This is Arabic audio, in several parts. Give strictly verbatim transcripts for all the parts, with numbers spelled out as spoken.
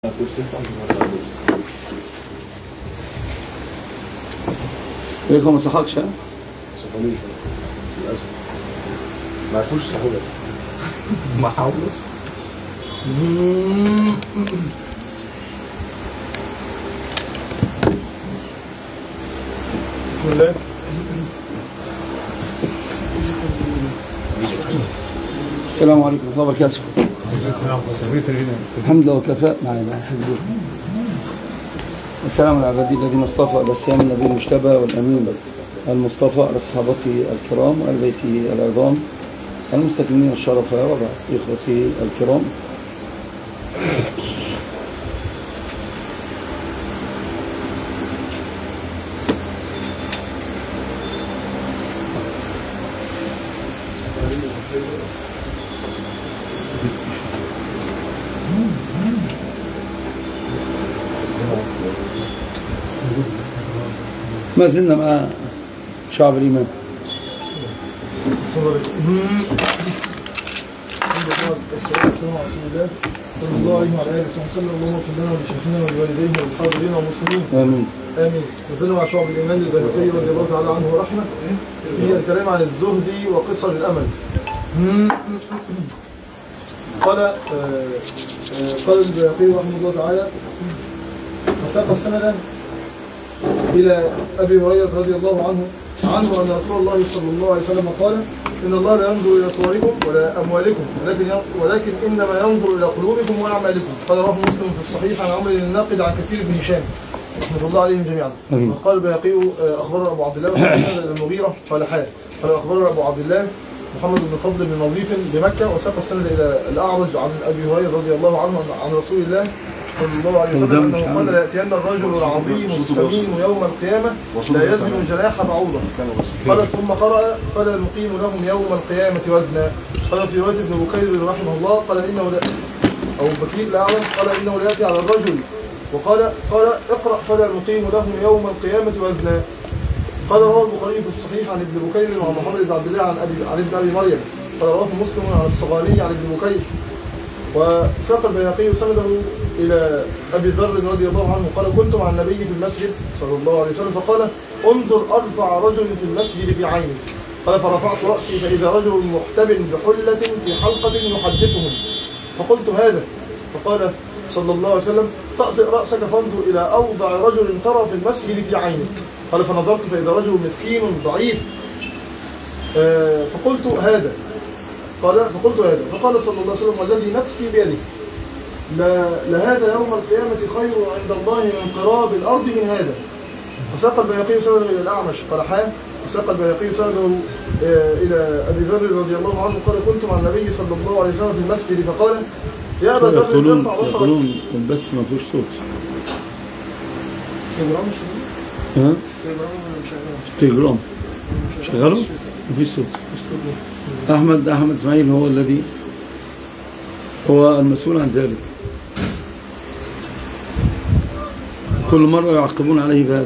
ايه ما صحكش ها؟ ما صحونيش للاسف. ما عرفوش يصحوني ما حاولوش. بسم الله. السلام عليكم ورحمة الله وبركاته. الحمد لله وكفى. معنا السلام على عبادي الذين اصطفى على السلام النبي المجتبى والأمين المصطفى على صحابته الكرام وعلى بيته العظام المستكملين الشرف وبعد إخوتي الكرام. ما زلنا مع شعب الإيمان. السلام عليكم. صلى الله عليه وعلى اله وسلم. اللهم اغفر لنا ولشيخنا ولوالديه وللحاضرين والمسلمين. آمين. آمين. وزلنا مع شعب الإيمان البيهقي رضي الله تعالى عنه ورحمه في الكلام عن الزهد وقصر الأمل. قال آه آه قال البيهقي رحمه الله تعالى: وساق السند إلى أبي هريرة رضي الله عنه عنه أن رسول الله صلى الله عليه وسلم قال: إن الله لا ينظر إلى صوركم ولا أموالكم ولكن ولكن إنما ينظر إلى قلوبكم وأعمالكم. قال رواه مسلم في الصحيح عن عمرو الناقد عن كثير بن هشام رحمة الله عليهم جميعا. وقال البيهقي: أخبرنا أبو عبد الله وسند المغيرة قال حال قال أخبرنا أبو عبد الله محمد بن فضل بن نظيف بمكة، وساق السند إلى الأعرج عن أبي هريرة رضي الله عنه عن رسول الله صلى الله عليه وسلم أنه قال: لا يأتين الرجل العظيم السمين يوم القيامة لا يزن جناح بعوضة. قال ثم قرأ: فلا نقيم لهم يوم القيامة وزنا. قال في رواية ابن بكير رحمه الله قال إنه لا أو بكير لا أعلم قال إنه لا يأتي على الرجل وقال قال اقرأ: فلا نقيم لهم يوم القيامة وزنا. قال رواه البخاري في الصحيح عن ابن بكير وعن محمد بن عبد الله عن أبي عن ابن أبي مريم. قال رواه مسلم عن الصغاني عن ابن بكير. وساق البيهقي سنده إلى أبي ذر رضي الله عنه قال: كنت مع النبي في المسجد صلى الله عليه وسلم فقال: انظر أرفع رجل في المسجد في عيني. قال: فرفعت رأسي فإذا رجل محتب بحلة في حلقة يحدثهم. فقلت: هذا؟ فقال صلى الله عليه وسلم: طأطئ رأسك فانظر إلى أوضع رجل ترى في المسجد في عينك. قال: فنظرت فإذا رجل مسكين ضعيف. آه فقلت: هذا؟ قال: فقلت: هذا. فقال صلى الله عليه وسلم: والذي نفسي بيده لهذا يوم القيامة خير عند الله من قراب الأرض من هذا. وساق البيهقي سنده إلى الأعمش قال حان وساق البيهقي سنده إلى أبي ذر رضي الله عنه قال: كنت مع النبي صلى الله عليه وسلم في المسجد فقال: يا أبا ذر ارفع بصرك. يقولون البث ما فيهوش صوت. تليجرام مش ها؟ تليجرام في التليجرام شغله؟ مفيش صوت. أحمد أحمد إسماعيل هو الذي هو المسؤول عن ذلك. كل مرة يعقبون عليه بهذا.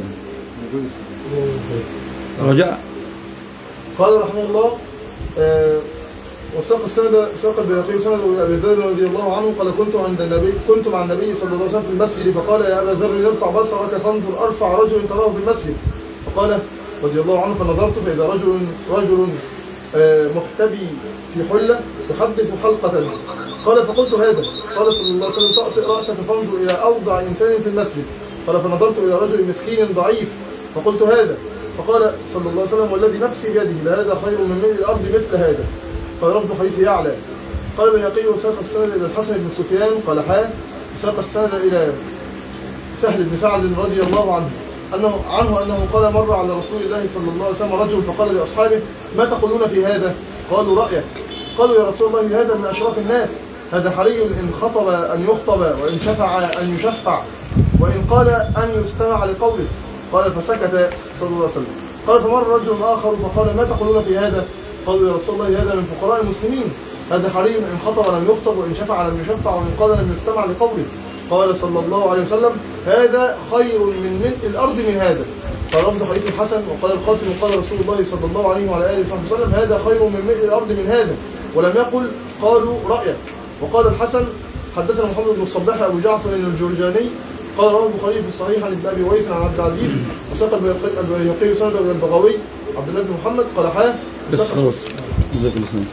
رجع. قال رحمه الله: آه وساق السند ساق البيهقي سند إلى أبي ذر رضي الله عنه قال: كنت عند النبي كنت مع النبي صلى الله عليه وسلم في المسجد فقال: يا أبا ذر ارفع بصرك فانظر أرفع رجل تراه في المسجد. فقال رضي الله عنه: فنظرت فإذا رجل رجل آه محتبي في حلة يحدث حلقة. قال: فقلت: هذا؟ قال صلى الله عليه وسلم: طأطئ رأسك فانظر إلى أوضع إنسان في المسجد. قال: فنظرت إلى رجل مسكين ضعيف. فقلت: هذا؟ فقال صلى الله عليه وسلم: والذي نفسي بيده لهذا خير من ملء الأرض مثل هذا. قال: رفض حديث يعلى. قال البيهقي: وساق السند إلى الحسن بن سفيان قال حان وساق السند إلى سهل بن سعد رضي الله عنه أنه عنه أنه قال: مر على رسول الله صلى الله عليه وسلم رجل فقال لأصحابه: ما تقولون في هذا؟ قالوا: رأيك. قالوا: يا رسول الله هذا من أشراف الناس، هذا حري إن خطب أن يخطب وإن شفع أن يشفع وإن قال أن يستمع لقوله. قال: فسكت صلى الله عليه وسلم. قال: فمر رجل آخر فقال: ما تقولون في هذا؟ قالوا: يا رسول الله هذا من فقراء المسلمين، هذا حري إن خطب لم يخطب وإن شفع لم يشفع وإن قال لم يستمع لقوله. قال صلى الله عليه وسلم: هذا خير من ملء الأرض من هذا. قال لفظ حديث الحسن. وقال القاسم: قال رسول الله صلى الله عليه وعلى آله وسلم: هذا خير من ملء الأرض من هذا. ولم يقل قالوا رأيك. وقال الحسن: حدثنا محمد بن الصباح أبو جعفر الجرجاني قال رواه البخاري في الصحيح عن ابن أبي ويس عن عبد العزيز وساق البيهقي سند البغوي عبد الله بن محمد قال حاه بس خلاص جزاك الله خير.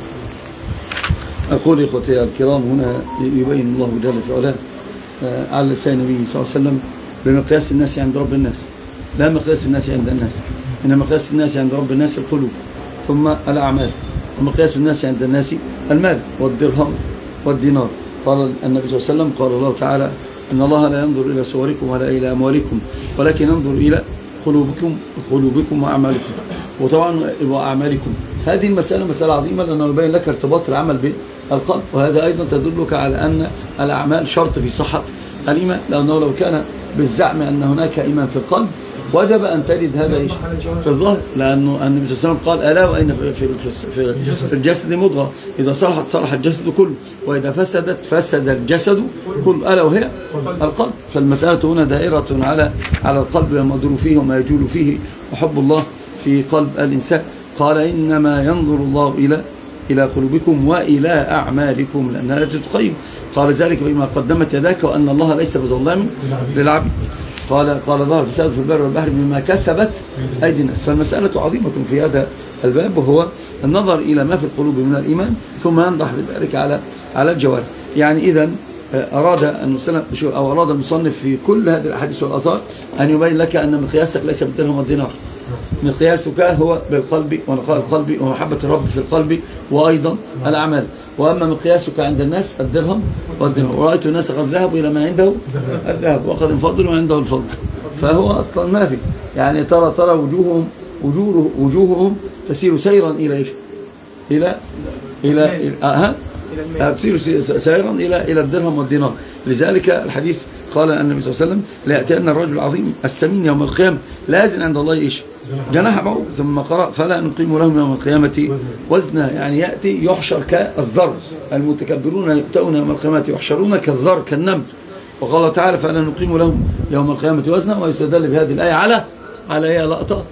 أقول يا إخوتي الكرام هنا يبين الله جل في علاه على لسان النبي صلى الله عليه وسلم بمقياس الناس عند رب الناس، لا مقياس الناس عند الناس، إن مقياس الناس عند رب الناس القلوب ثم الأعمال، ومقياس الناس عند الناس المال والدرهم والدينار. قال النبي صلى الله عليه وسلم قال الله تعالى إن الله لا ينظر إلى صوركم ولا إلى أموالكم ولكن ينظر إلى قلوبكم قلوبكم وأعمالكم، وطبعا وأعمالكم. هذه المسألة مسألة عظيمة لأنه يبين لك ارتباط العمل بالقلب، وهذا أيضا تدلك على أن الأعمال شرط في صحة الإيمان، لأنه لو كان بالزعم أن هناك إيمان في القلب وجب أن تجد هذا إيش في الظاهر، لأنه النبي صلى الله عليه وسلم قال ألا وإن في, في, في الجسد مضغة إذا صلحت صلح الجسد كله وإذا فسدت فسد الجسد كله ألا وهي القلب. فالمسألة هنا دائرة على على القلب وما يدور فيه وما يجول فيه وحب الله في قلب الإنسان. قال إنما ينظر الله إلى إلى قلوبكم وإلى أعمالكم لأنها لا تتقيم. قال ذلك بما قدمت يداك وأن الله ليس بظلام للعبد. قال قال ظهر فساد في البر والبحر بما كسبت أيدي الناس. فالمسألة عظيمة في هذا الباب، وهو النظر إلى ما في القلوب من الإيمان ثم ينضح بذلك على على الجوارح. يعني إذا أراد المسلم أو أراد المصنف في كل هذه الأحاديث والآثار أن يبين لك أن مقياسك ليس بالدرهم والدينار، مقياسك هو بالقلب ونقاء القلب ومحبة الرب في القلب وأيضا الأعمال. وأما مقياسك عند الناس الدرهم والدينار. ورأيت الناس قد ذهبوا إلى ما عنده الذهب وقد انفضلوا عنده الفضل، فهو أصلا ما في. يعني ترى ترى وجوههم وجوه وجوههم تسير سيرا إلى إيش؟ إلى إلى إلى تسير سيرا إلى إلى الدرهم والدينار. لذلك الحديث قال النبي صلى الله عليه وسلم لا يأتين الرجل العظيم السمين يوم القيامة لا يزن عند الله إيش؟ جناح بعوض. ثم قرأ فلا نقيم لهم يوم القيامة وزنا، يعني يأتي يحشر كالذر، المتكبرون يؤتون يوم القيامة يحشرون كالذر كالنمل. وقال تعالى فلا نقيم لهم يوم القيامة وزنا. ويستدل بهذه الآية على على هي لقطة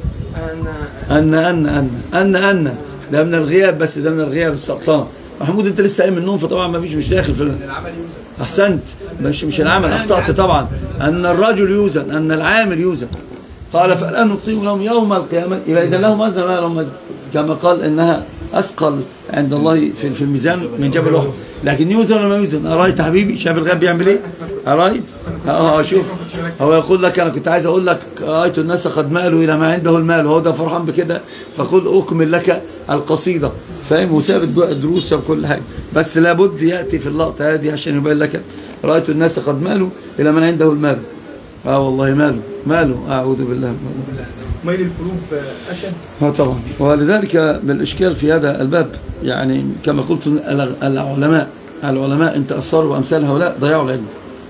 أن أن أن أن أن ده من الغياب، بس ده من الغياب السلطان. محمود انت لسه قايم من النوم فطبعا ما فيش مش داخل في العمل يوزن. احسنت، مش مش العمل، اخطأت طبعا. ان الرجل يوزن، ان العامل يوزن. قال فلا نقيم لهم يوم القيامه يبقى اذا لهم وزن ولا لهم وزن، كما قال انها اثقل عند الله في في الميزان من جبل احد. لكن يوزن ولا ما يوزن؟ ارايت حبيبي شايف الغاب بيعمل ايه؟ ارايت؟ اه شوف، هو يقول لك انا كنت عايز اقول لك رايت الناس قد مالوا الى ما عنده المال وهو ده فرحان بكده، فقل اكمل لك القصيده، فاهم؟ وساب الدروس وكل حاجه، بس لابد ياتي في اللقطه هذه عشان يبين لك رايت الناس قد مالوا الى من عنده المال. اه والله ماله ماله اعوذ بالله. ميل القلوب اشد. اه طبعا. ولذلك بالاشكال في هذا الباب، يعني كما قلت العلماء العلماء ان تاثروا بامثال هؤلاء ضيعوا العلم.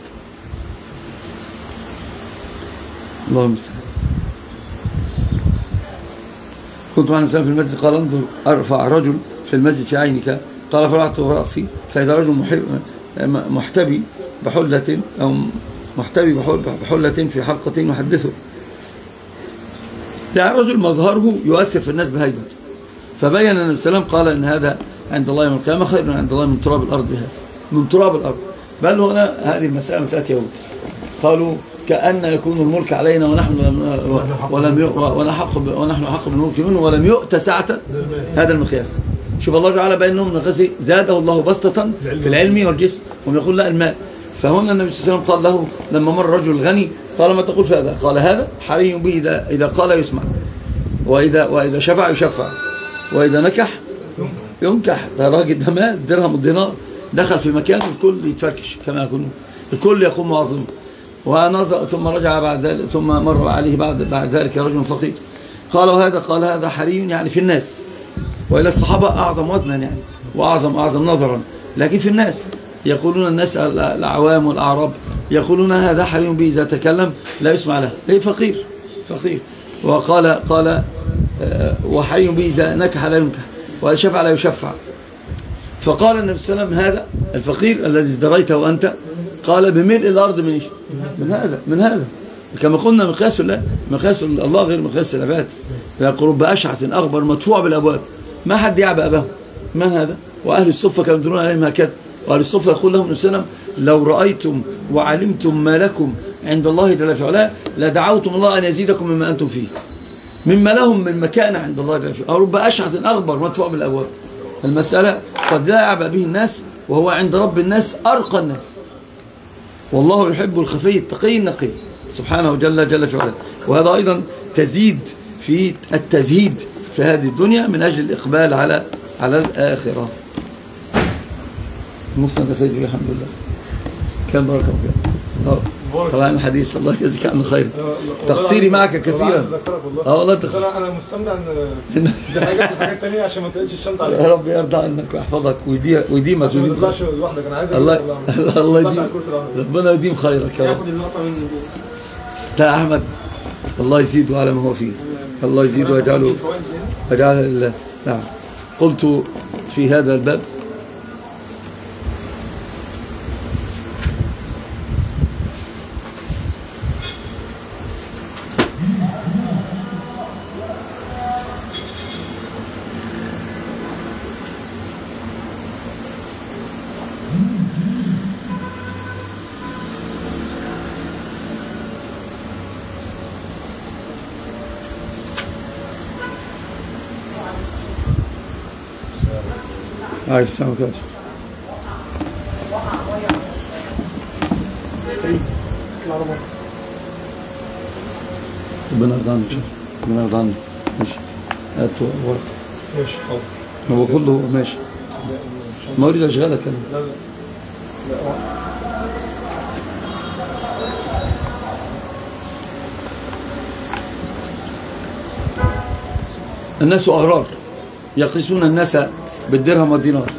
الله المستعان. كنت مع الإنسان في المسجد قال انظر أرفع رجل في المسجد في عينك، قال فرعت رأسي فإذا رجل محتبي بحلة أو محتبي بحلة في حلقة يحدثه، يعني رجل مظهره يؤثر في الناس بهيبة. فبين النبي صلى الله عليه وسلم قال إن هذا عند الله يوم القيامة خير من عند الله من تراب الأرض بهذا، من تراب الأرض. بل هنا هذه المسألة مسألة يهود، قالوا كأن يكون الملك علينا ونحن ولم ونحن ونحن حق بالملك منه ولم يؤت سعة هذا المقياس. شوف الله تعالى بينهم نقص زاده الله بسطة في العلم والجسم، وهم يقول لا الماء. فهنا النبي صلى الله عليه وسلم قال له لما مر رجل غني قال ما تقول في هذا؟ قال هذا حري به إذا إذا قال يسمع، وإذا وإذا شفع يشفع، وإذا نكح ينكح. ده راجل ده مال درهم الدينار دخل في مكان الكل يتفركش كما يقولون، الكل يقوم معظمه. ونظر ثم رجع بعد ذلك، ثم مر عليه بعد بعد ذلك رجل فقير قال وهذا قال هذا حري يعني في الناس، وإلى الصحابة أعظم وزنا يعني وأعظم أعظم نظرا، لكن في الناس يقولون الناس الأعوام والأعراب يقولون هذا حري به إذا تكلم لا يسمع له، أي فقير فقير. وقال قال وحري به إذا نكح لا ينكح وإذا شفع لا يشفع. فقال النبي صلى الله عليه وسلم هذا الفقير الذي ازدريته أنت قال بملء الأرض من إيش؟ من هذا من هذا كما قلنا مقياس الله مقياس الله غير مقياس العباد. يقول رب أشعث أغبر مدفوع بالأبواب ما حد يعبأ به. من هذا؟ وأهل الصفة كانوا يدرون عليهم هكذا، وعلى الصفة يقول لهم النبي لو رأيتم وعلمتم ما لكم عند الله جل في علاه لدعوتم الله أن يزيدكم مما أنتم فيه، مما لهم من مكانة عند الله جل في علاه. أو رب أشعث أغبر مدفوع بالأبواب. المسألة قد لا يعبأ به الناس، وهو عند رب الناس أرقى الناس، والله يحب الخفي التقي النقي سبحانه جل جل في علاه. وهذا أيضا تزيد في التزهيد في هذه الدنيا من أجل الإقبال على على الآخرة. مسند فيه الحمد لله. كان بركة وكان طبعا الحديث الله يجزيك عنه خير. تقصيري معك كثيرا. اه والله تقصير. انا مستمتع ان دي حاجات حاجات ثانيه عشان ما تقلش الشنطه عليك. يا رب يرضى عنك ويحفظك ويديمك ويديمك عشان ما تطلعش لوحدك. انا عايز الله الله يديم ربنا يديم خيرك يا رب. ياخد اللقطه مني. لا احمد الله يزيده على ما هو فيه. الله يزيده ويجعله ويجعله لله. نعم. قلت في هذا الباب عايز سامع كده. ربنا يرضى عنك. ربنا يرضى عنك. ماشي. هات ورقة. ماشي حاضر. ما بقول له ماشي. ما اريد اشغلك انا. لا لا. الناس أغرار يقيسون الناس بالدرهم والدينار.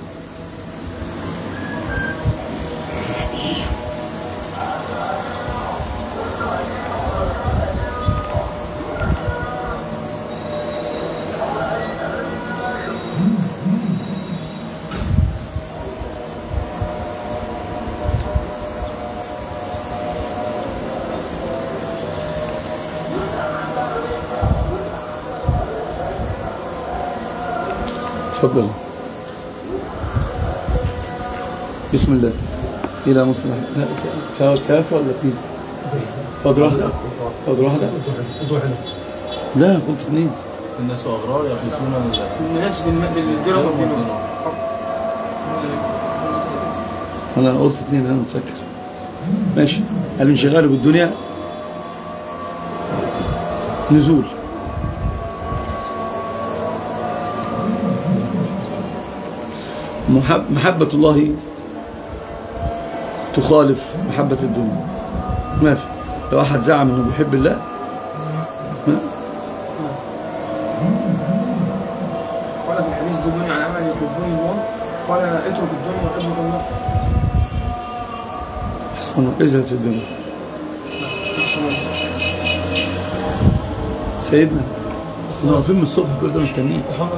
تفضل. بسم الله. إلى مصلح. ثلاثة ولا اثنين؟ فاضل واحدة. فاضل واحدة. لا قلت اثنين. الناس أغرار يقيسون الناس بالدرهم والدينار. أنا قلت اثنين أنا متذكر. ماشي. الانشغال بالدنيا نزول. محبة الله تخالف محبة الدنيا. ما في. لو أحد زعم أنه بيحب الله ما قال في الحديث دلوني على عمل يحبني الله قال اترك الدنيا وحبك الله. أحسن ازهد في الدنيا. سيدنا كنا واقفين من الصبح كل ده مستنيين.